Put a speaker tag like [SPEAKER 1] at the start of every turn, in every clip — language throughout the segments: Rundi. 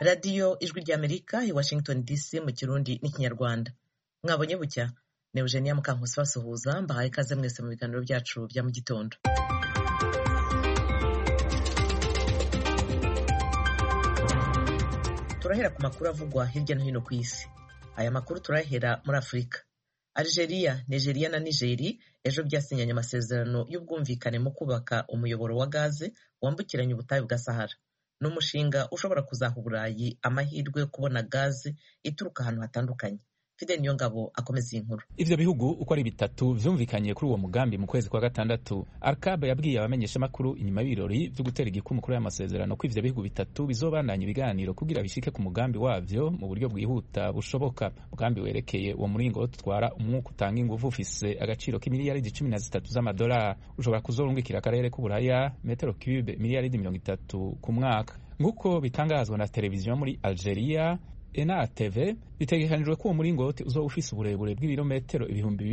[SPEAKER 1] radiyo ijwi ry'Amerika i Washington DC mu Kirundi n'Ikinyarwanda. Mwabonye bucya ni Eugenia Mukankusi basuhuza, mbahaye ikaze mwese mu biganiro byacu bya mu gitondo. Turahera ku makuru avugwa hirya no hino ku isi. Aya makuru turahera muri Afurika. Algeria, Nigeria na Nigeri ejo byasinyanye amasezerano y'ubwumvikane mu kubaka umuyoboro wa gaze wambukiranya ubutayu bwa Sahara. N'umushinga ushobora kuzaha Uburayi amahirwe yo kubona gaze ituruka ahantu hatandukanye. Fidel Niyongabo akomeza iyi nkuru.
[SPEAKER 2] Ivyo bihugu uko ari bitatu vyumvikanye kuri uwo mugambi mu kwezi kwa gatandatu. Arkab yabwiye abamenyesha makuru inyuma y'ibirori vyo gutera igikumu kuri aya masezerano ko ivyo bihugu bitatu bizobandanya ibiganiro kugira bishike ku mugambi wavyo mu buryo bwihuta bushoboka. Mugambi werekeye uwo muringo utwara umwuka utanga inguvu ufise agaciro k'imiliyaridi 13 z'amadolari, ushobora kuzorungikira akarere k'Uburaya metero cube miliyaridi 30 ku mwaka. Nguko bitangazwa na televiziyo muri Algeria ENA-TV, bitegekanijwe ko uwo muringoti uzoba ufise uburebure bw'ibirometero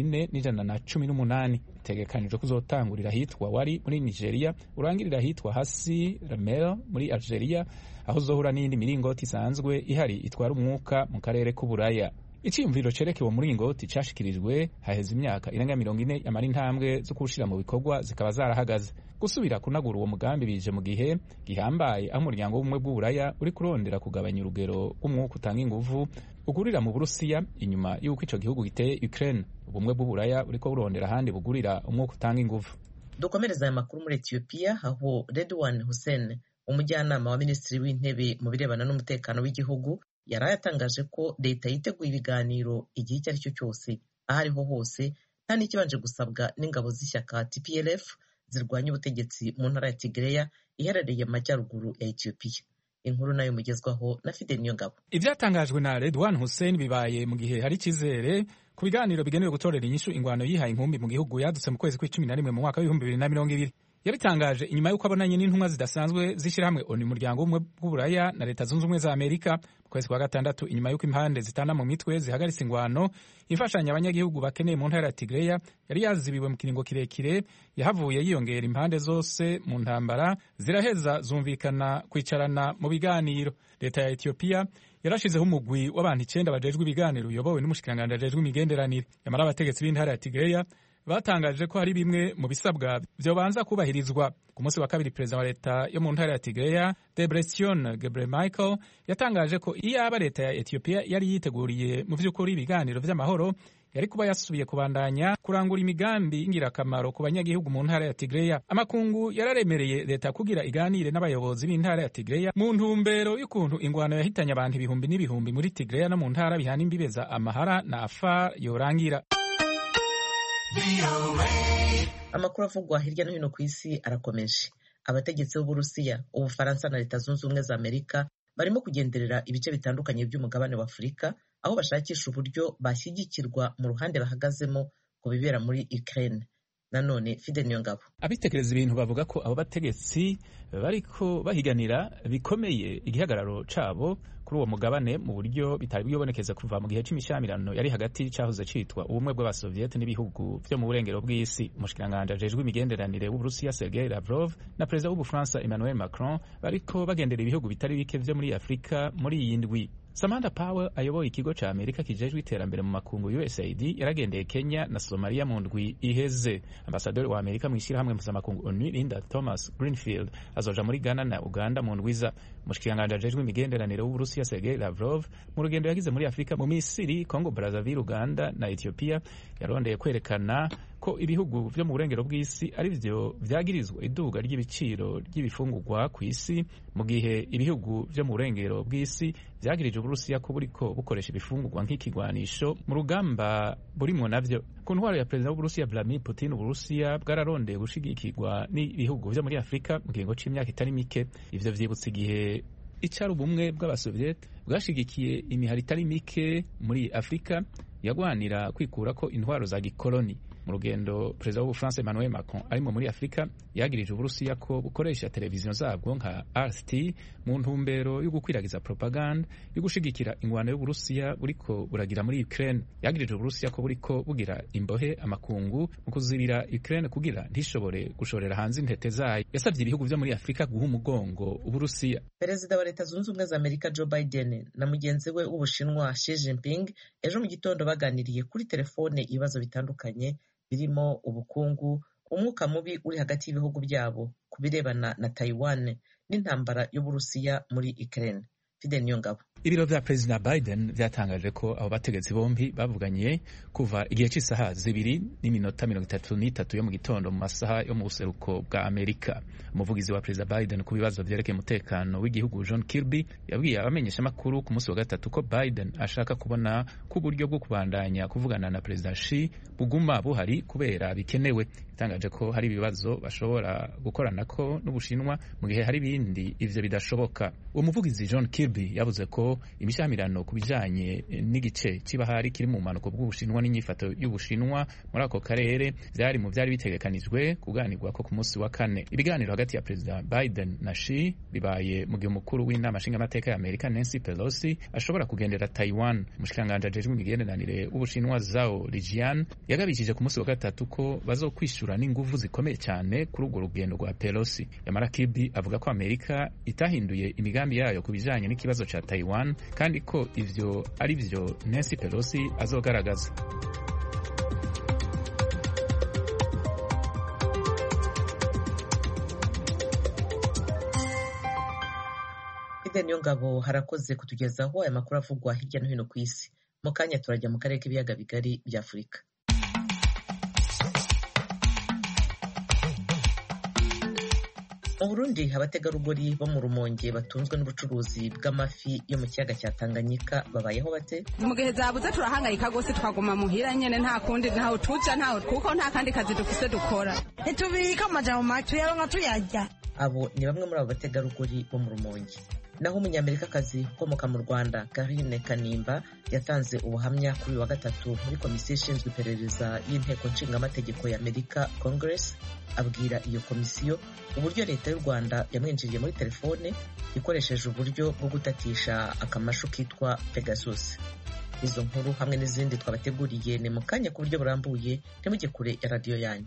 [SPEAKER 2] 4,118. Bitegekanijwe ko uzotangurira hitwa Wari muri Nigeria, urangirira hitwa Hasi Ramel muri Algeria, aho uzohura n'indi miringoti isanzwe ihari itwara umwuka mu karere k'Uburaya. Iciyumviro cereke uwo muringoti cashikirijwe haheze imyaka irenga 40 yamara intambwe zo kuwushira mu bikorwa zikaba zarahagaze. Gusubira kunagura uwo mugambi bije mu gihe gihambaye aho umuryango w'ubumwe bw'Uburaya uri kurondera kugabanya urugero rw'umwuka utanga inguvu ugurira mu Burusiya inyuma y'uko ico gihugu giteye Ukraine. Ubumwe bw'Uburaya buriko burondera ahandi bugurira umwuka utanga inguvu.
[SPEAKER 1] Dukomereza aya makuru muri Ethiopia, aho Redwan Hussein, umujyanama wa minisitiri w'intebe mu birebana n'umutekano w'igihugu, yari yatangaje ko leta yiteguye ibiganiro igihe icyo ari cyo cyose aho ariho hose, nta n'ikibanje gusabwa n'ingabo z'ishyaka TPLF zirwanya ubutegetsi mu ntara ya Tigreya iherereye mu majyaruguru ya Ethiopia. Inkuru nayo mugezwaho na Fidel Niyongabo.
[SPEAKER 2] Ivyatangajwe na Redwan Hussein bibaye mu gihe hari ikizere ku biganiro bigenewe gutorera inyishu ingwano yihaye inkumbi mu gihugu yadutse mu kwezi kwa11 mu mwaka wa 2020. Yabitangaje inyuma y'uko abonanye n'intumwa zidasanzwe zishirahamwe ONU, umuryango w'ubumwe bw'Uburaya na leta zunze ubumwe za Amerika mu kwezi kwa gatandatu, inyuma y'uko impande zitana mu mitwe zihagaritse ingwano imfashanya abanyagihugu bakeneye mu ntara ya Tigreya yari yazibiwe mu kiringo kirekire. Yahavuye yiyongera impande zose mu ntambara ziraheza zumvikana kwicarana mu biganiro. Leta ya Ethiopia yarashizeho umugwi w'abantu 9 bajejwe ibiganiro uyobowe n'umushikiranganje ajejwe imigenderanire. Yamara abategetsi b'intara ya Tigreya batangaje ko hari bimwe mu bisabwa vyobanza kubahirizwa. Ku munsi wa kabiri, perezida wa leta yo mu ntara ya Tigreya Debretsion Gebremichael yatangaje ko iyaba leta ya Ethiopia yari yiteguriye mu vy'ukuri ibiganiro vy'amahoro, yari kuba yasubiye kubandanya kurangura imigambi y'ingirakamaro ku banyagihugu mu ntara ya Tigreya. Amakungu yararemereye leta kugira iganire n'abayobozi b'intara ya Tigreya mu ntumbero y'ukuntu ingwano yahitanye abantu ibihumbi n'ibihumbi muri Tigreya no mu ntara bihana imbibe za Amhara na Afar yorangira.
[SPEAKER 1] Amakuru avugwa hirya no hino ku isi arakomeje. Abategetsi b'Uburusiya, Ubufaransa na leta zunze ubumwe za Amerika barimo kugenderera ibice bitandukanye by'umugabane wa Afurika, aho bashakisha uburyo bashyigikirwa mu ruhande bahagazemo ku bibera muri Ukraine. Nanone Fidel Niyongabo.
[SPEAKER 2] Abitekereza ibintu bavuga ko abo bategetsi bariko bahiganira bikomeye igihagararo cabo kuri uwo mugabane mu buryo bitari bwibonekeza kuva mu gihe cy'imishamirano yari hagati cyahoze citwa ubumwe bw'abasoviete n'ibihugu vyo mu burengero bw'isi. Umushikiranganje ajejwe imigenderanire w'Uburusiya Sergei Lavrov na perezida w'Ubufaransa Emmanuel Macron bariko bagendera ibihugu bitari bike vyo muri Afrika muri iyi ndwi. Samantha Power ayoboye ikigo ca Amerika kijejwe iterambere mu makungu USAID yaragendeye Kenya na Somalia mu ndwi iheze. Ambasaderi wa Amerika mu ishirahamwe mpuzamakungu ONU Linda Thomas Greenfield azoja muri Ghana na Uganda mu ndwiza. Umushikiranganje ajejwe imigenderanire w'Uburusiya Sergei Lavrov mu rugendo yagize muri Afrika mu Misiri, Congo Brazzaville, Uganda na Ethiopia yarondeye kwerekana ko ibihugu vyo mu burengero bw'isi ari vyo vyagirizwa iduga ry'ibiciro ry'ibifungurwa ku isi, mu gihe ibihugu vyo mu burengero bw'isi vyagirije Uburusiya ko buriko bukoresha ibifungurwa nk'ikigwanisho mu rugamba burimwo navyo. Ku ntwaro ya perezida w'Uburusiya Vladimir Putin, Uburusiya bwararondeye gushigikirwa n'ibihugu vyo muri Afrika mu kiringo c'imyaka itari mike. Ivyo vyibutsa igihe icari ubumwe bw'abasoviete bwashigikiye imihari itari mike muri Afrika yagwanira kwikurako intwaro za gikoloni. mu rugendo perezida w'ubufaransa Emmanuel Macron arimo muri Afurika yagirije Uburusiya ko bukoresha televiziyo zabwo nka RT mu ntumbero yo gukwiragiza propaganda yo gushigikira ingwano y'Uburusiya buriko buragira muri Ukraine. Yagirije Uburusiya ko buriko bugira imbohe amakungu mu kuzibira Ukraine kugira ntishobore gushorera hanze intete zayo. Yasabye ibihugu vyo muri Afurika guha umugongo Uburusiya.
[SPEAKER 1] Perezida wa Leta Zunze Ubumwe za Amerika Joe Biden na mugenzi we w'Ubushinwa Xi Jinping ejo mu gitondo baganiriye kuri telefone ibibazo bitandukanye birimo ubukungu, umwuka mubi uri hagati y'ibihugu byabo ku birebana na Taiwan n'intambara y'Uburusiya muri Ukraine. Fidel Niyongabo.
[SPEAKER 2] Ibiro vya Perezida Biden vyatangaje ko abo bategetsi bombi bavuganye kuva igihe cy'isaha 2:33 yo mu gitondo mu masaha yo mu buseruko bwa Amerika. Umuvugizi wa Perezida Biden ku bibazo vyerekeye umutekano w'igihugu John Kirby yabwiye abamenyesha makuru ku munsi wa gatatu ko Biden ashaka kubona ku buryo bwo kubandanya kuvugana na Perezida Xi buguma buhari kubera bikenewe. Yatangaje ko hari ibibazo bashobora gukoranako n'Ubushinwa mu gihe hari ibindi ivyo bidashoboka. Uwo muvugizi John Kirby yavuze ko imishyamirano ku bijanye n'igice c'ibahari kiri mu manuko bw'Ubushinwa n'inyifato y'Ubushinwa muri ako karere vyari mu vyari bitegekanijwe kuganirwa ko ku munsi wa kane. Ibiganiro hagati ya Perezida Biden na Xi bibaye mu gihe umukuru w'inama nshingamateka ya Amerika Nancy Pelosi ashobora kugendera Taiwan. Umushikiranganji ajejwe imigenderanire w'Ubushinwa Zhao Lijian yagabishije ku munsi wa gatatu ko bazokwishura n'inguvu zikomeye cyane kuri urwo rugendo rwa Pelosi. Yamara Kirby avuga ko Amerika itahinduye imigambi yayo ku bijanye n'ikibazo ca Taiwan kandi ko ivyo ari vyo Nancy Pelosi azogaragaza.
[SPEAKER 1] Fidel Niyongabo harakoze kutugezaho aya makuru avugwa hirya no hino ku isi. Mu kanya turajya mu karere k'ibiyaga bigari bya Afurika. Mu Burundi abategarugori bo mu Rumonge batunzwe n'ubucuruzi bw'amafi yo mu kiyaga cya Tanganyika babayeho bate?
[SPEAKER 3] Mu gihe zabuze turahangayika gose twaguma muhira nyene nta kundi ntaho tuja ntaho kuko nta kandi kazi dufise dukora.
[SPEAKER 4] Ntitubika amajambo make tuyaronka tuyarya.
[SPEAKER 1] Abo ni bamwe muri abo bategarugori bo mu Rumonge. Naho umunyamerikakazi ukomoka mu Rwanda Karine Kanimba yatanze ubuhamya kuri wa gatatu muri komisiyo ishinzwe iperereza y'inteko nshingamategeko ya Amerika Congress. Abwira iyo komisiyo uburyo leta y'u Rwanda yamwinjiriye muri telefone ikoresheje uburyo bwo gutatisha akamashu kitwa Pegasus. Izo nkuru hamwe n'izindi twabateguriye ni mu kanya ku buryo burambuye, ntimujye kure ya radiyo yanyu.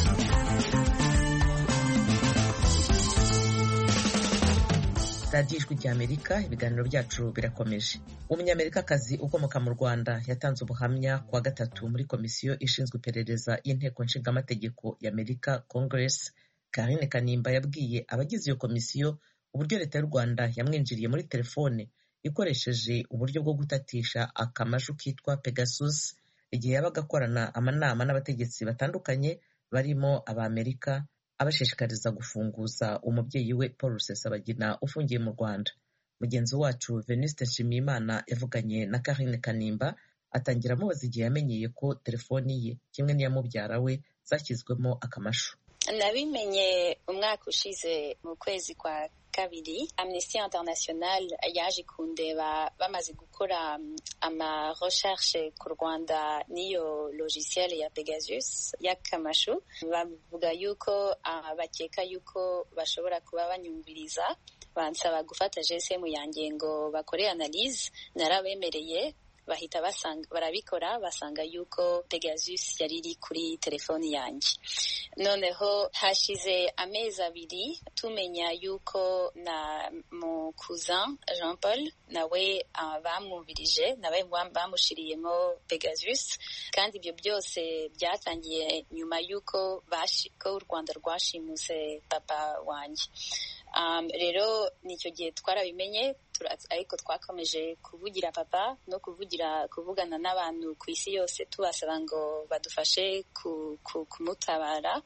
[SPEAKER 1] radiyo ijwi ry'Amerika, ibiganiro byacu birakomeje. Umunyamerikakazi ukomoka mu Rwanda yatanze ubuhamya kuwa gatatu muri komisiyo ishinzwe iperereza y'inteko nshingamategeko ya Amerika Congress. Karine Kanimba yabwiye abagize iyo komisiyo uburyo leta y'u Rwanda yamwinjiriye muri telefone ikoresheje uburyo bwo gutatisha akamashu kitwa Pegasus igihe yabaga akorana amanama n'abategetsi batandukanye barimo Abamerika, abashishikariza gufunguza umubyeyi we Paul Rusesabagina ufungiye mu Rwanda. Mugenzi wacu Venuste Nshimiyimana yavuganye na Karine Kanimba atangira amubaza igihe yamenyeye ko telefoni ye kimwe n'iya mubyara we zashyizwemo akamashu.
[SPEAKER 5] Nabimenye umwaka ushize mu kwezi kwa kabiri. Amnesty International yaje kundeba bamaze gukora ama recherche ku Rwanda n'iyo logiciel ya Pegasus y'akamashu. Bavuga yuko bakeka yuko bashobora kuba banyumviriza, bansaba gufata GSM yanjye ngo bakore analyse. Narabemereye, bahita barabikora, basanga yuko Pegasus yari iri kuri telefoni yanjye. Noneho hashize amezi abiri tumenya yuko na mu cousin Jean Paul nawe bamwumvirije, nawe bamushiriyemo Pegasus, kandi ibyo byose byatangiye nyuma yuko ko u Rwanda rwashimuse papa wanjye. Rero nicyo gihe twarabimenye, ariko twakomeje kuvugira papa no kuvugana n'abantu ku isi yose tubasaba ngo badufashe kumutabara.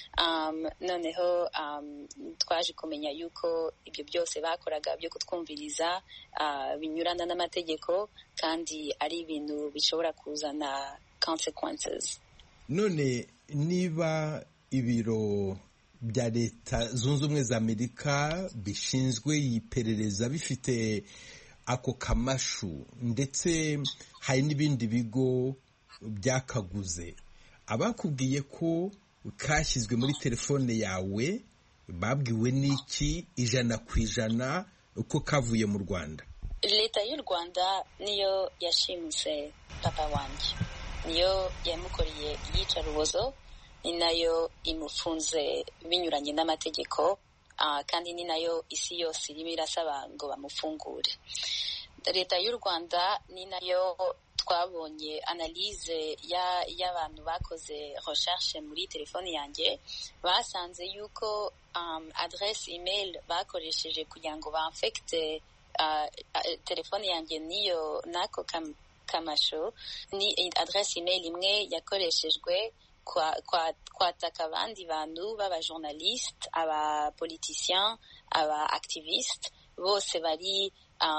[SPEAKER 5] Noneho twaje kumenya yuko ibyo byose bakoraga byo kutwumviriza binyurana n'amategeko kandi ari ibintu bishobora kuzana consequences.
[SPEAKER 6] None niba ibiro bya Leta Zunze Ubumwe za Amerika bishinzwe iperereza bifite ako kamashu ndetse hari n'ibindi bigo byakaguze, abakubwiye ko kashyizwe muri telefone yawe babwiwe n'iki 100% uko kavuye mu Rwanda?
[SPEAKER 5] Leta y'u Rwanda niyo yashimuse papa wanjye, niyo yamukoreye iyicarubozo, ni nayo imufunze binyuranye n'amategeko, kandi ni nayo isi yose irimo irasaba ngo bamufungure. Leta y'u Rwanda ni nayo twabonye analyse y'abantu bakoze recherche muri telefone yanjye, basanze yuko adresse email bakoresheje kugira ngo banfecte telefone yanjye niyo nako kamasho, ni adresse email imwe yakoreshejwe kwataka abandi bantu b'abajournaliste, abapoliticiens, aba-activiste, bose bari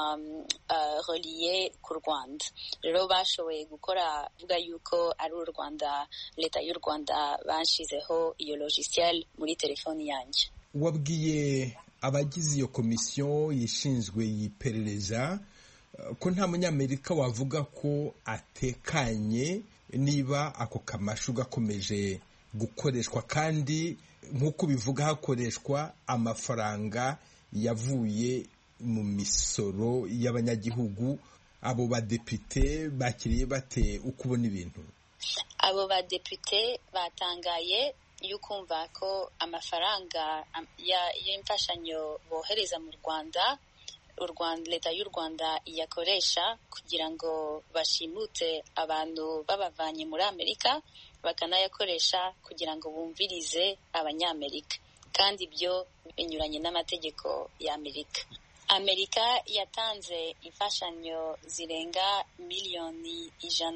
[SPEAKER 5] relié ku Rwanda. Rero bashoboye gukora vuga yuko ari u Rwanda, leta y'u Rwanda banshizeho iyo logiciel muri telefoni yanjye.
[SPEAKER 6] Wabwiye abagize iyo komisiyo yishinzwe yiperereza ko nta munyamerika wavuga ko atekanye niba ako kamashu gakomeje gukoreshwa, kandi nk'uko bivuga hakoreshwa amafaranga yavuye mu misoro y'abanyagihugu. Abo badepite bakiriye bate uko ubona ibintu?
[SPEAKER 5] Abo badepite batangaye yukumva ko amafaranga y'imfashanyo bohereza mu Rwanda, leta y'u Rwanda iyakoresha kugira ngo bashimute abantu babavanye muri Amerika, bakanayakoresha kugira ngo bumvirize abanyamerika, kandi ibyo binyuranye n'amategeko y'Amerika. Amerika yatanze imfashanyo zirenga miliyoni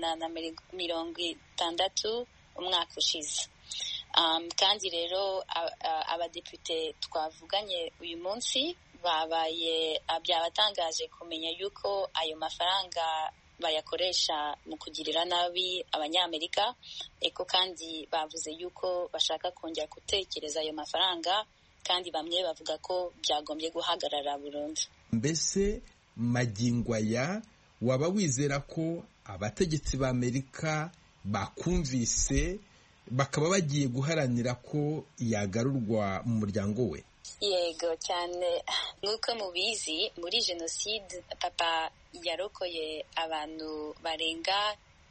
[SPEAKER 5] 160 umwaka ushize. Kandi rero abadepite twavuganye uyu munsi byabatangaje kumenya yuko ayo mafaranga bayakoresha mu kugirira nabi abanyamerika, eko kandi bavuze yuko bashaka kongera gutekereza ayo mafaranga, kandi bamwe bavuga ko byagombye guhagarara burundu.
[SPEAKER 6] Mbese magingo aya waba wizera ko abategetsi b'Amerika bakumvise bakaba bagiye guharanira ko yagarurwa mu muryango we?
[SPEAKER 5] Yego cyane, nk'uko mubizi muri jenoside papa yarokoye abantu barenga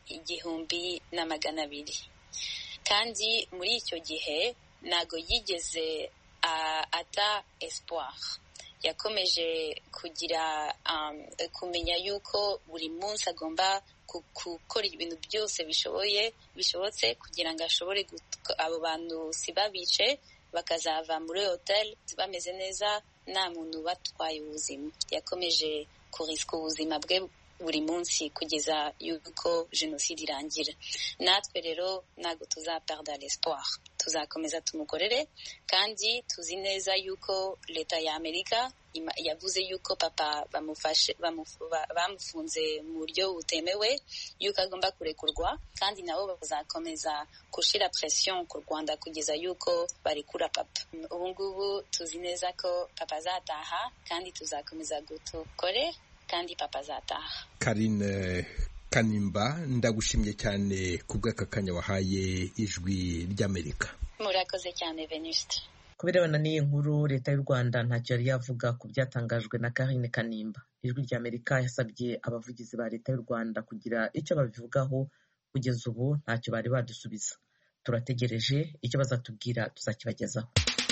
[SPEAKER 5] 1,200, kandi muri icyo gihe ntago yigeze ata espoir. Yakomeje kugira kumenya yuko buri munsi agomba gukora ibintu byose bishobotse kugira ngo ashobore abo bantu sibabice, bakazava muri hotel bameze neza, nta muntu batwaye ubuzima. Yakomeje kuriska ubuzima bwe buri munsi kugeza yuko jenoside irangira. Natwe rero ntabwo tuzaperda l'espoir, tuzakomeza tumukorere, kandi tuzi neza yuko leta ya Amerika yavuze yuko papa bamufunze mu buryo butemewe, yuko agomba kurekurwa, kandi nabo bazakomeza gushira pression ku Rwanda kugeza yuko barekura papa. Ubu ngubu tuzi neza ko papa azataha, kandi tuzakomeza gutukore, kandi papa azataha.
[SPEAKER 6] Karine Kanimba, ndagushimye cyane ku bw'aka kanya wahaye Ijwi ry'Amerika.
[SPEAKER 5] Murakoze cyane Venuste.
[SPEAKER 1] Ku birebana n'iyi nkuru, leta y'u Rwanda ntacyo yari yavuga ku byatangajwe na Karine Kanimba. Ijwi ry'Amerika yasabye abavugizi ba leta y'u Rwanda kugira icyo babivugaho, kugeza ubu ntacyo bari badusubiza. Turategereje icyo bazatubwira, tuzakibagezaho.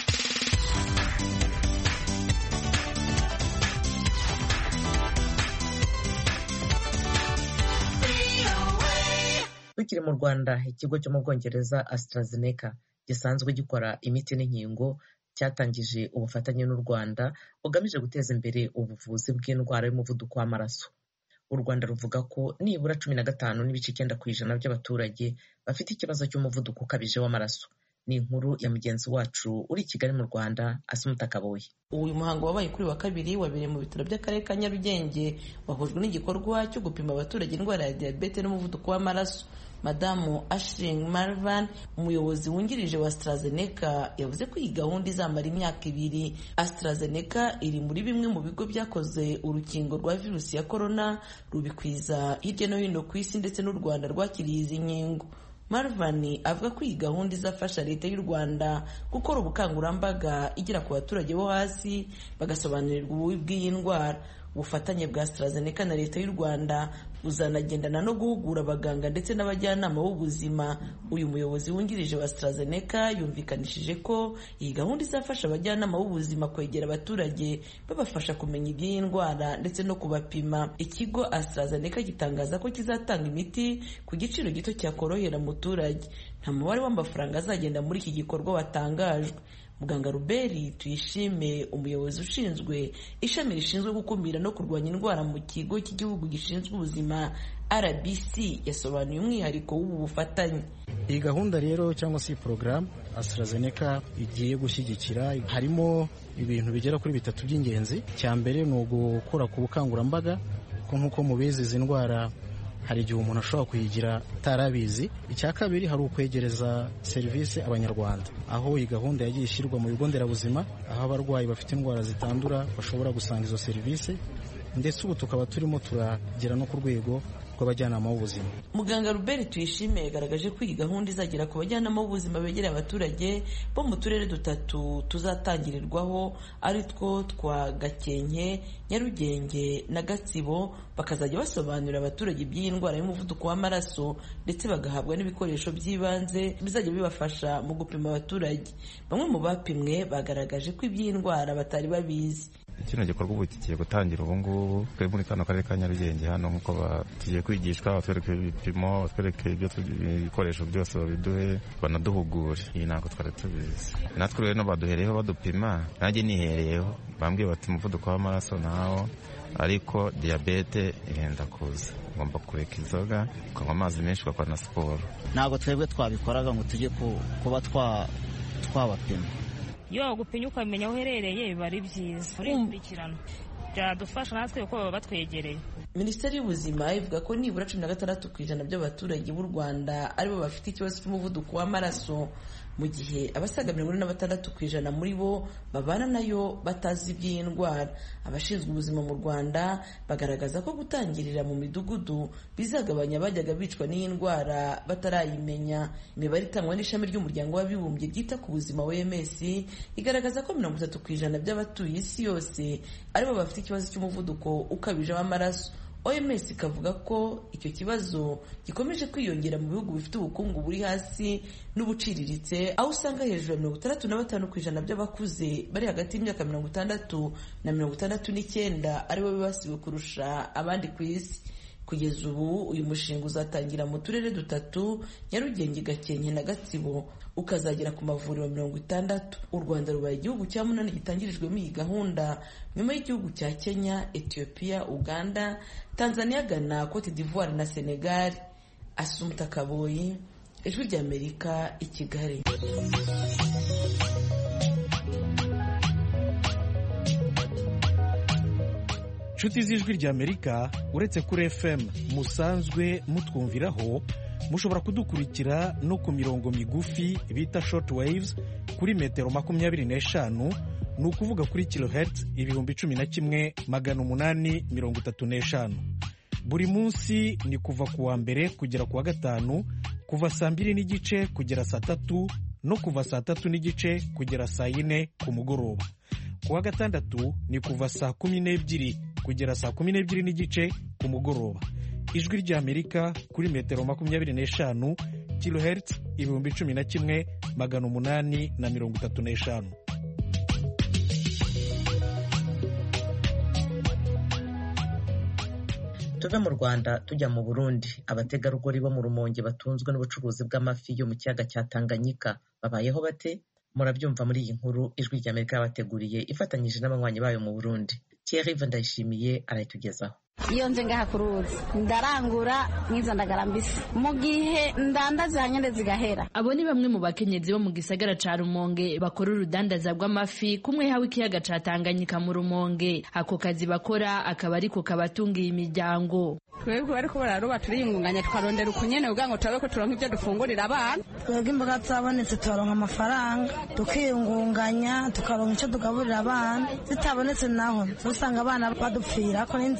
[SPEAKER 1] Tukiri mu Rwanda, ikigo cyo mu Bwongereza AstraZeneca gisanzwe gikora imiti n'inkingo cyatangije ubufatanye n'u Rwanda bugamije guteza imbere ubuvuzi bw'indwara y'umuvuduko w'amaraso. U Rwanda ruvuga ko nibura 15.9% by'abaturage bafite ikibazo cy'umuvuduko ukabije w'amaraso. Ni inkuru ya mugenzi wacu uri i Kigali mu Rwanda, Asumta Kaboyi.
[SPEAKER 7] Uyu muhango wabaye kuri wa kabiri wabereye mu bitaro by'akarere ka Nyarugenge, wahujwe n'igikorwa cyo gupima abaturage indwara ya diabete n'umuvuduko w'amaraso. Madamu Ashling Marvan, umuyobozi wungirije wa AstraZeneca, yavuze ko iyi gahunda izamara imyaka 2. AstraZeneca iri muri bimwe mu bigo byakoze urukingo rwa virusi ya corona rubikwiza hirya no hino ku isi, ndetse n'u Rwanda rwakiriye izi nkingo. Marvan avuga ko iyi gahunda izafasha leta y'u Rwanda gukora ubukangurambaga igera ku baturage bo hasi bagasobanurirwa ububi bw'iyi ndwara. Ubufatanye bwa AstraZeneca na leta y'u Rwanda buzanagendana no guhugura abaganga ndetse n'abajyanama b'ubuzima. Uyu muyobozi wungirije wa AstraZeneca yumvikanishije ko iyi gahunda izafasha abajyanama b'ubuzima kwegera abaturage babafasha kumenya iby'iyi ndwara ndetse no kubapima. Ikigo AstraZeneca gitangaza ko kizatanga imiti ku giciro gito cyakorohera umuturage. Nta mubare w'amafaranga azagenda muri iki gikorwa watangajwe. Muganga Robert Tuyishime, umuyobozi ushinzwe ishami rishinzwe gukumira no kurwanya indwara mu kigo cy'igihugu gishinzwe ubuzima RBC, yasobanuye umwihariko w'ubu bufatanye.
[SPEAKER 8] Iyi gahunda rero cyangwa se porogaramu AstraZeneca igiye gushyigikira harimo ibintu bigera kuri 3 by'ingenzi. Cya mbere ni ugukora ku bukangurambaga, ko nk'uko mubizi izi ndwara hari igihe umuntu ashobora kuyigira atarabizi. Icya kabiri hari ukwegereza serivisi abanyarwanda, aho iyi gahunda yagiye ishyirwa mu bigo nderabuzima, aho abarwayi bafite indwara zitandura bashobora gusanga izo serivisi, ndetse ubu tukaba turimo turagera no ku rwego rw'abajyanama b'ubuzima.
[SPEAKER 7] Muganga Robert Tuyishime yagaragaje ko iyi gahunda izagera ku bajyanama b'ubuzima begereye abaturage bo mu turere 3 tuzatangirirwaho, ari two twa Gakenke, Nyarugenge na Gatsibo. Bakazajya basobanurira abaturage iby'iyi ndwara y'umuvuduko w'amaraso ndetse bagahabwa n'ibikoresho by'ibanze bizajya bibafasha mu gupima abaturage. Bamwe mu bapimwe bagaragaje ko iby'iyi ndwara batari babizi.
[SPEAKER 9] Kino gikorwa ubu kigiye gutangira ubu ngubu twe muri kano karere ka Nyarugenge hano, nk'uko tugiye kwigishwa, batwereka ibipimo, batwereka ibikoresho byose babiduhe, banaduhugure. Iyi ntabwo twari tubizi. Natwe rero baduhereyeho badupima, nanjye nihereyeho, bambwiye bati umuvuduko w'amaraso nawo, ariko diyabete irenda kuza, ugomba kureka inzoga, ukanywa amazi menshi, ugakora na siporo.
[SPEAKER 10] Ntabwo twebwe twabikoraga ngo tujye kuba twabapima.
[SPEAKER 11] Iyo wagupimye ukamenya aho uherereye biba ari byiza, urikurikirana, byadufasha natwe kuko baba batwegereye.
[SPEAKER 7] Minisiteri y'Ubuzima ivuga ko nibura 16% by'abaturage b'u Rwanda aribo bafite ikibazo cy'umuvuduko w'amaraso, mu gihe abasaga 46% muri bo babana nayo batazi iby'iyi ndwara. Abashinzwe ubuzima mu Rwanda bagaragaza ko gutangirira mu midugudu bizagabanya abajyaga bicwa n'iyi ndwara batarayimenya. Imibare itangwa n'ishami ry'umuryango w'abibumbye ryita ku buzima OMS igaragaza ko 30% by'abatuye isi yose aribo bafite ikibazo cy'umuvuduko ukabije w'amaraso. OMS ikavuga ko icyo kibazo gikomeje kwiyongera mu bihugu bifite ubukungu buri hasi n'ubuciriritse, aho usanga hejuru ya 65% by'abakuze bari hagati y'imyaka 60 na 69 aribo bibasiwe kurusha abandi ku isi. Kugeza ubu uyu mushinga uzatangira mu turere 3, Nyarugenge, Gakenke na Gatsibo, ukazagera ku mavuriro 60. U Rwanda rubaye igihugu cya 8 gitangirijwemo iyi gahunda, nyuma y'igihugu cya Kenya, Ethiopia, Uganda, Tanzania, Ghana, Cote d'Ivoire na Senegal. Assumpta Kaboyi, Ijwi ry'Amerika, i Kigali.
[SPEAKER 12] Inshuti z'Ijwi ry'Amerika, uretse kuri FM musanzwe mutwumviraho, mushobora kudukurikira no ku mirongo migufi bita short waves kuri metero 25, ni ukuvuga kuri kilohertz 11,835. Buri munsi ni kuva ku wa mbere kugera ku wa gatanu, kuva saa 2:30 kugera saa 3, no kuva saa 3:30 kugera saa 4 ku mugoroba. Ku wa gatandatu ni kuva saa 12 kugera saa 12:30 ku mugoroba. Ijwi ry'Amerika kuri metero 25, kilohertz 11,835.
[SPEAKER 1] Tuve mu Rwanda tujya mu Burundi. Abategarugori bo mu Rumonge batunzwe n'ubucuruzi bw'amafi yo mu kiyaga cya Tanganyika babayeho bate? Murabyumva muri iyi nkuru Ijwi ry'Amerika yabateguriye ifatanyije n'abanywanyi bayo mu Burundi. Thierry Vandayishimiye arayitugezaho.
[SPEAKER 13] Iyo nje ngaha ku ruzi ndarangura nk'izo ndagara mbisi mu gihe ndandaza hanyene zigahera.
[SPEAKER 14] Abo ni bamwe mu bakenyezi bo mu gisagara ca Rumonge bakora urudandaza rw'amafi kumwe hawe ikiyaga ca Tanganyika mu Rumonge. Ako kazi bakora akaba ariko kabatungiye imiryango.
[SPEAKER 3] Twebwe bariko bararoba turiyungunganya twarondera ukunyene kugira ngo turabe ko turonka ibyo dufungurira abana.
[SPEAKER 4] Twebwe imboga zabonetse turonka amafaranga tukiyungunganya tukaronka icyo tugaburira abana, zitabonetse naho usanga abana badupfira ko n'inzara.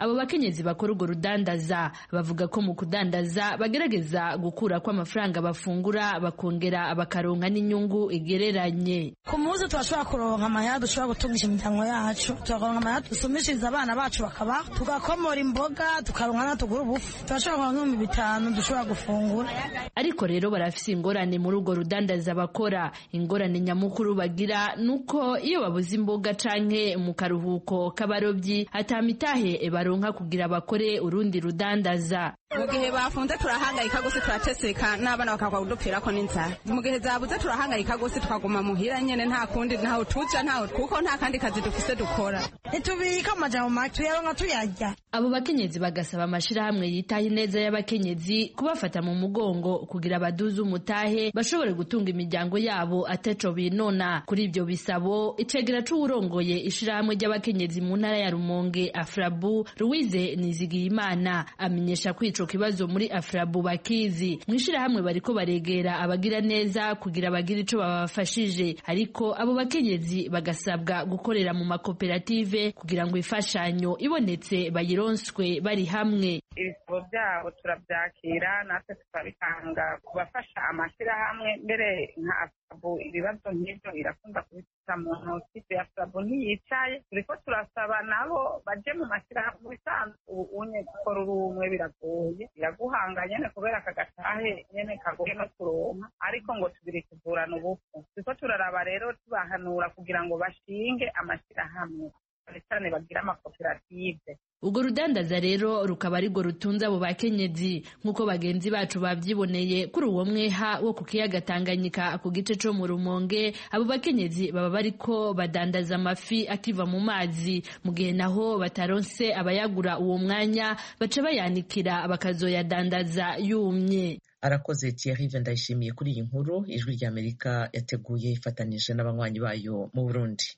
[SPEAKER 14] abo bakenyezi bakora urwo rudandaza bavuga ko mu kudandaza bagerageza gukura ko amafaranga bafungura bakongera bakaronka n'inyungu igereranye.
[SPEAKER 4] Ku munsi turashobora kuronka amahera dushobora gutungisha imiryango yacu, tukaronka amahera dusumishiriza abana bacu bakaba, tugakomora imboga, tukaronka na tugura ubufu, turashobora kuronka 5,000 dushobora gufungura.
[SPEAKER 14] Ariko rero barafise ingorane muri urwo rudandaza bakora. Ingorane nyamukuru bagira nuko iyo babuze imboga canke mu karuhuko k'abarobyi atamitahe baronka kugira bakore urundi rudandaza.
[SPEAKER 3] Mu gihe bafunze turahangayika gose, turateseka n'abana bakagwa kudupfirako n'inzara. Mu gihe zabuze turahangayika gose, tukaguma muhira nyene nta kundi, ntaho tuja ntaho, kuko nta kandi kazi dufise dukora.
[SPEAKER 4] Nitubika amajambo make tuyaronka tuyarya.
[SPEAKER 14] Abo bakenyezi bagasaba amashirahamwe yitaho ineza y'abakenyezi kubafata mu mugongo kugira baduze umutahe bashobore gutunga imiryango yabo ataco binona. Kuri ibyo bisabo icegera c'uwurongoye ishirahamwe ry'abakenyezi mu ntara ya Rumonge Afrabu Louise Nizigiyimana amenyesha ko ico kibazo muri Afrabu bakizi. Mwishirahamwe bariko baregera abagira neza kugira bagire ico babafashije, ariko abo bakenyezi bagasabwa gukorera mu makoperative kugira ngo ifashanyo ibonetse bayironswe bari hamwe.
[SPEAKER 15] Ibisabo byabo turabyakira natwe tukabitanga kubafasha amashirahamwe. Mbere nka Afrabu ibibazo nk'ibyo irakunda kubifata mu ntoki. Afrabu ntiyicaye, turiko turasaba nabo baje mu mashirahamwe. Bisanzwe unye gukora urumwe biragoye, biraguhanga nyene kubera akagatahe nyene kagoye no kuronka, ariko ngo tubiri kuvurana ubupfu. Turiko turaraba rero tubahanura kugira ngo bashinge amashirahamwe cyane bagira amakoperative.
[SPEAKER 14] Urwo rudandaza rero rukaba ari rwo rutunze abo bakenyezi nk'uko bagenzi bacu bavyiboneye kuri uwo mweha wo ku kiyaga Tanganyika ku gice co mu Rumonge. Abo bakenyezi baba bariko badandaza amafi akiva mu mazi, mu gihe naho bataronse abayagura uwo mwanya baca bayanikira bakazoyadandaza yumye.
[SPEAKER 1] Arakoze Thierry Ndayishimiye kuri iyi nkuru Ijwi ry'Amerika yateguye ifatanije n'abanywanyi bayo mu Burundi.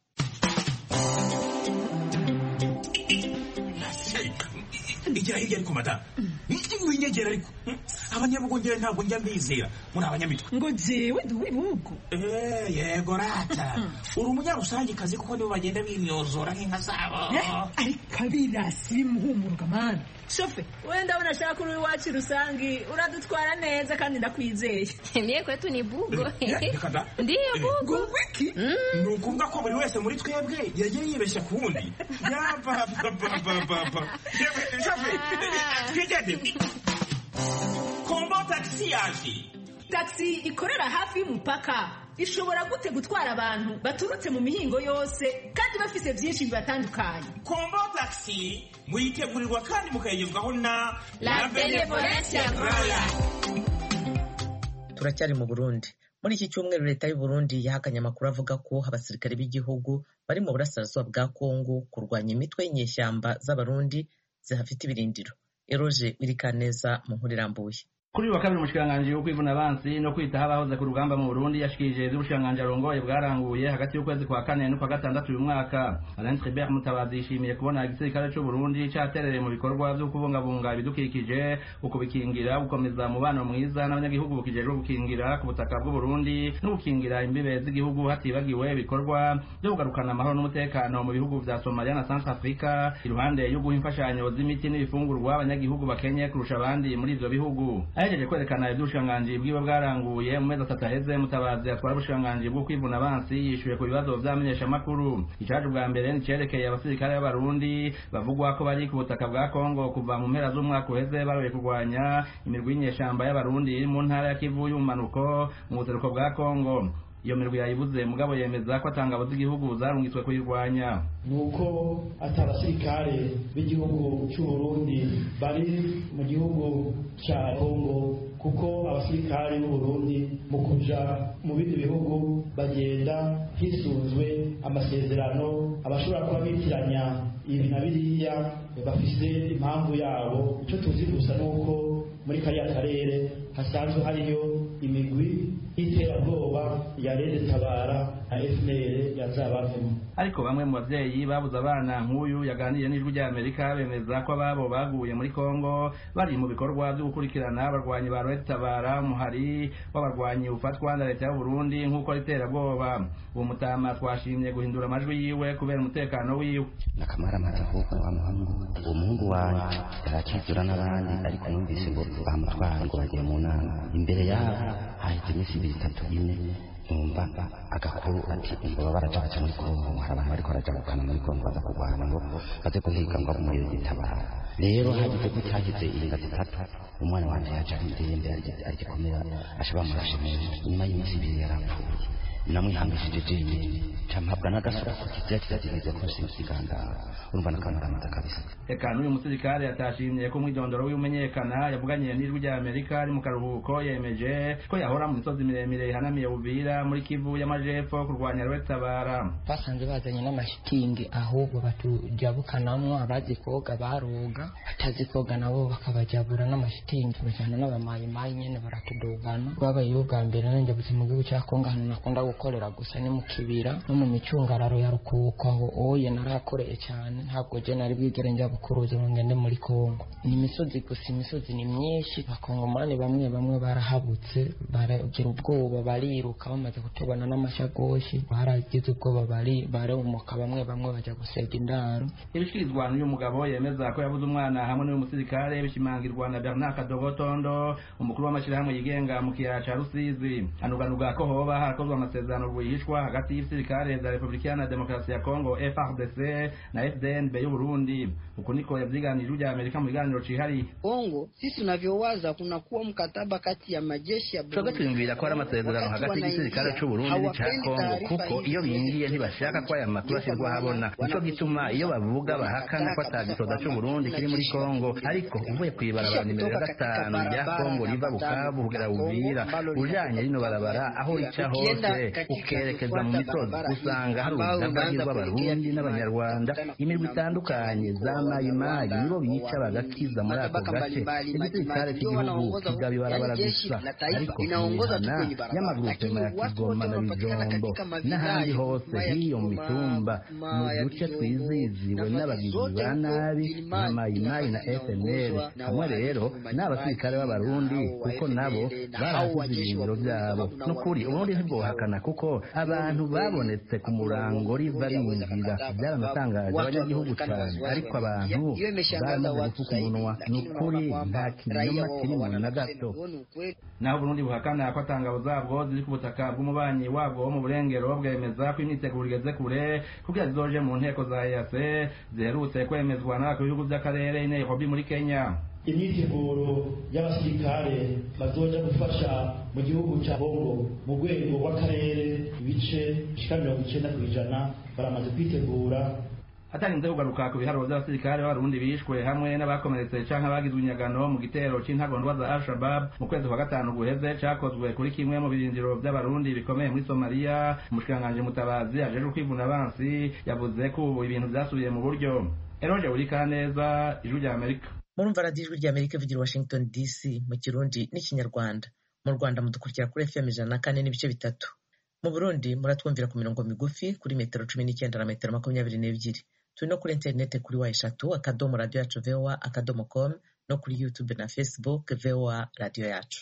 [SPEAKER 16] Igira hirya ariko mata winyegera ariko abanyabugongera ntabwo njya mbizera muri abanyamitwe
[SPEAKER 17] ngo jewe nduwibugo
[SPEAKER 16] yego rata uri umunyarusangi kazi kuko nibo bagenda bimyozora nk'inka zabo
[SPEAKER 17] ariko abirasi muhumuruka mana shofe wenda abona shaka uri wacu rusangi uradutwara neza kandi ndakwizeye
[SPEAKER 18] mie kwetu ni bugo
[SPEAKER 16] ndiyo
[SPEAKER 18] bugo
[SPEAKER 16] wiki ni ukuvuga ko buri wese muri twebwe yagiye yibeshya ku wundi yabababababa Kombo taxi yaje.
[SPEAKER 17] Taxi ikorera hafi y'umupaka ishobora gute gutwara abantu baturutse mu mihingo yose kandi bafise byinshi bibatandukanye.
[SPEAKER 16] Kombo taxi muyitegurirwa kandi mukayigezwaho na
[SPEAKER 18] La Benevolencia Royal.
[SPEAKER 1] Turacyari mu Burundi. Muri iki cyumweru leta y'u Burundi yahakanye amakuru avuga ko abasirikare b'igihugu bari mu burasirazuba bwa Kongo kurwanya imitwe y'inyeshyamba z'abarundi zihafite ibirindiro. Eroje Wirikaneza mu nkuru irambuye.
[SPEAKER 19] Kuri wa kabiri umushikiranganje wo kwivuna abansi no kwitaho abahoze ku rugamba mu Burundi yashikirije z'ubushikiranganje arongoye bwaranguye hagati y'ukwezi kwa 4 n'ukwa 6 uyu mwaka. Alain Tribert Mutabazi yishimiye kubona igisirikare cy'u Burundi cyaterereye mu bikorwa byo kubungabunga ibidukikije, ukubikingira, gukomeza mubano mwiza n'abanyagihugu bukijejwe gukingira ku butaka bw'u Burundi no gukingira imbibe z'igihugu hatibagiwe ibikorwa byo kugarukana amahoro n'umutekano mu bihugu vya Somalia na Centrafrica, iruhande yo guha imfashanyo z'imiti n'ibifungurwa abanyagihugu bakenye kurusha abandi muri ivyo bihugu. Ahejeje kwerekana iby'ubushikiranganji bwiwe bwaranguye mu mezi 3 aheze, Mutabazi atwara ubushikiranganji bwo kwivuna abansi yishuye ku bibazo vy'amenyesha makuru. Icaje bwa mbere ni cerekeye abasirikare b'abarundi bavugwa ko bari ku butaka bwa Kongo kuva mu mpera z'umwaka uheze baroye kurwanya imirwi y'inyeshamba y'abarundi iri mu ntara ya Kivu y'umanuko mu buseruko bwa Kongo. Iyo mirwi yayibuze mugabo yemeza ko atangabo z'igihugu zarungitswe kuyirwanya.
[SPEAKER 20] Nuko atabasirikare b'igihugu cy'u Burundi bari mu gihugu cya Kongo, kuko abasirikare b'u Burundi mu kuja mu bindi bihugu bagenda hisunzwe amasezerano. Abashobora kuba bitiranya ibi na biriya bafise impamvu yabo. Icyo tuzi gusa nuko muri kariya karere hasanzwe hariyo imigwi y'iterabwoba ya Rede Tabara na FNL yazabavemo.
[SPEAKER 19] ariko bamwe mu bavyeyi babuze abana nk'uyu yaganiriye n'ijwi rya Amerika bemeza ko ababo baguye muri Kongo bari mu bikorwa byo gukurikirana abarwanyi ba Red Tabara umuhari w'abarwanyi ufatwa na leta y'u Burundi nk'uko iterabwoba. Uwo mutama twashimye guhindura amajwi yiwe kubera umutekano wiwe.
[SPEAKER 21] Nakamara maravuka wa muhungu uwo muhungu wanje yarakizura n'abandi ariko numvise ngo bamutwara ngo bagiye mu nama imbere yabo hahita iminsi 3-4 numva agakuru ati ngo barajaga muri Kongo hari abantu bariko barajagukana muri Kongo baza kurwana ngo baze guhiga ngo muri Tabara. Rero hagize ko cyagize inga zitatu umwana wanje yaje ndende arigikomera ashaba murashe nyuma y'iminsi 2 yarapfuye namwihangishije jenyine campabwa n'agasura ko kizakizagize ko sinsiganda urumva nakamaramaza kabisa.
[SPEAKER 19] Eka n'uyu musirikare yatashimye ko mwidondoro w'umenyekana yavuganye n'ijwi rya Amerika ari mu karuhuko yemeje ko yahora mu misozi miremire ihanamiye Uvira muri Kivu y'Amajepfo kurwanya Red Tabara.
[SPEAKER 22] Basanze bazanye n'amashitingi ahubwo batujabukanamwo abazi koga baroga batazi koga nabo bakabajabura n'amashitingi bajana n'abamayimayi nyene baratudugana. Babaye ubwa mbere nanjye buzi mu gihugu cya Kongo hano nakunda gukorera gusa ni mu kibira no mu micungararo ya Rukuko aho oye narakoreye cyane ntabwo je nari bwigere njya bukuruza ngo ngende muri Kongo. Ni imisozi gusa imisozi ni myinshi bakongomani bamwe barahabutse baragira ubwoba bariruka bamaze kutubona n'amashagoshi baragize ubwoba barumuka bamwe bajya gusega indaro.
[SPEAKER 19] Ibishirizwa n'uyu mugabo yemeza ko yabuze umwana hamwe n'uyu musirikare bishimangirwa na Bernard Kadogotondo umukuru w'amashirahamwe yigenga mu kiyaya ca Rusizi. Anuganuga ko hoba harakozwe amasezerano rwihishwa hagati y'ibisirikare za Republika ya Demokarasi ya Kongo FARDC na FDNB y'u Burundi. Uko niko yavyiganije rya Amerika mu biganiro cihari.
[SPEAKER 23] Kongo sisi tunavyowaza kuna kuwa mkataba kati ya majeshi ya
[SPEAKER 19] Burundi. Twagatumbira ko ari amasezerano hagati y'ibisirikare cy'u Burundi n'icya Kongo kuko iyo bingiye ntibashaka ko aya makuru ashirwa habona. Nico gituma iyo bavuga bahakana ko atagisoda cy'u Burundi kiri muri Kongo ariko uvuye kwibarabara nimero 5 rya Kongo riva Bukavu kugera Uvira ujanye rino barabara aho rica hose ukerekeza mu misozi usanga hari urugamba rw'abarundi n'abanyarwanda imirwi itandukanye za mayimayi nibo bica bagakiza muri ako gace. Igisirikare cy'igihugu kigabi barabara gusa ariko y'amagurupema ya Kigoma na Bijombo n'ahandi hose hiyo mu mitumba mu duce twiziziwe n'abagizi ba nabi nka mayimayi na FNL hamwe rero n'abasirikare b'abarundi kuko nabo barasize ibintu byabo. Nukuri ubundi ntibwohakana kuko abantu babonetse ku murango riva rinjira byaranatangaje abanyagihugu cyane ariko abantu baramaze gufuka umunwa. Nukuri nta kinyoma kirimo na gato. Naho Burundi buhakana ko atangabo zabwo ziri ku butaka bw'umubanyi wabwo wo mu burengero bwemeza ko imyiteguro igeze kure kugira zizoje mu nteko za EAC ziherutse kwemezwa n'abakuru b'ibihugu by'akarere i Nairobi muri Kenya.
[SPEAKER 20] Imyiteguro y'abasirikare bazoja gufasha mu gihugu cya Kongo mu rwego rw'akarere ibice 90% baramaze kwitegura.
[SPEAKER 19] Hatarinze kugaruka ku biharuro by'abasirikare b'abarundi bishwe hamwe n'abakomeretse canke abagizwe inyagano mu gitero c'intagondwa za Al-Shabaab mu kwezi kwa gatanu guheze cakozwe kuri kimwe mu birindiro by'abarundi bikomeye muri Somalia. Umushikiranganje Mutabazi ajejwe kwivuna abansi yavuze ko ubu ibintu byasubiye mu buryo. Eroje Urikaneza, Ijwi rya Amerika.
[SPEAKER 1] Murumva radiyo Ijwi rya Amerika ivugira Washington DC mu Kirundi n'Ikinyarwanda. Mu Rwanda mudukurikira kuri FM 104.3. Mu Burundi muratwumvira ku mirongo migufi kuri metero 19 na metero 22. Turi no kuri internet kuri wa3.radio.voa.com no kuri YouTube na Facebook VOA Radio Yacu.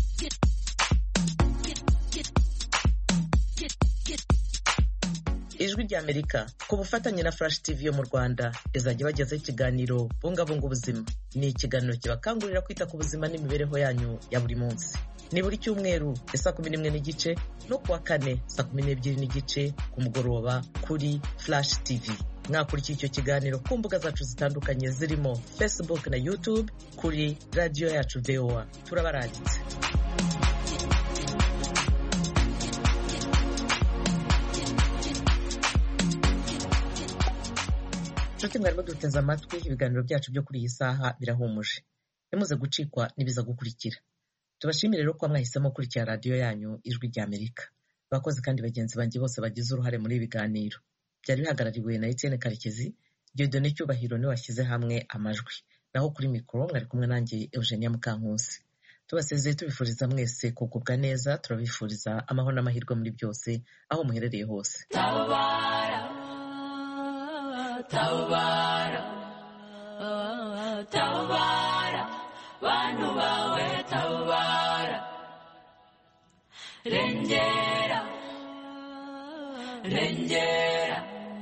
[SPEAKER 1] Ijwi rya Amerika ku bufatanye na Flash TV yo mu Rwanda izajya bagezaho ikiganiro bungabunga ubuzima. Ni ikiganiro kibakangurira kwita ku buzima n'imibereho yanyu ya buri munsi. Ni buri cyumweru saa 11:30 no kuwa kane saa 12:30 ku mugoroba kuri Flash TV. Mwakurikiye icyo kiganiro ku mbuga zacu zitandukanye zirimo Facebook na YouTube kuri Radio Yacu VOA. Turabarangitse. Nshuti mwarimo duteze amatwi ibiganiro byacu byo kuri iyi saha birahumuje. Nimuze gucikwa nibiza gukurikira. Tubashimire rero ko mwahisemo gukurikira radio yanyu Ijwi rya Amerika. Bakoze kandi bagenzi banjye bose bagize uruhare muri ibiganiro. Byari bihagarariwe na Etienne Karekezi, Dieudonné Cyubahiro ni washyize hamwe amajwi. Naho kuri mikoro mwari kumwe nanjye Eugenia Mukankusi. Tubasezeye tubifuriza mwese kugubwa neza, turabifuriza amahoro n'amahirwe muri byose aho muherereye hose.
[SPEAKER 2] tabara tabara bantu bawe tabara rengera rengera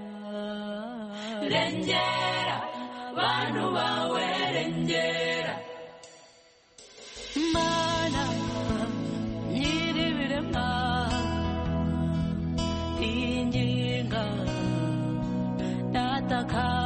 [SPEAKER 2] rengera bantu bawe rengera mana nyiribirema inginga dataka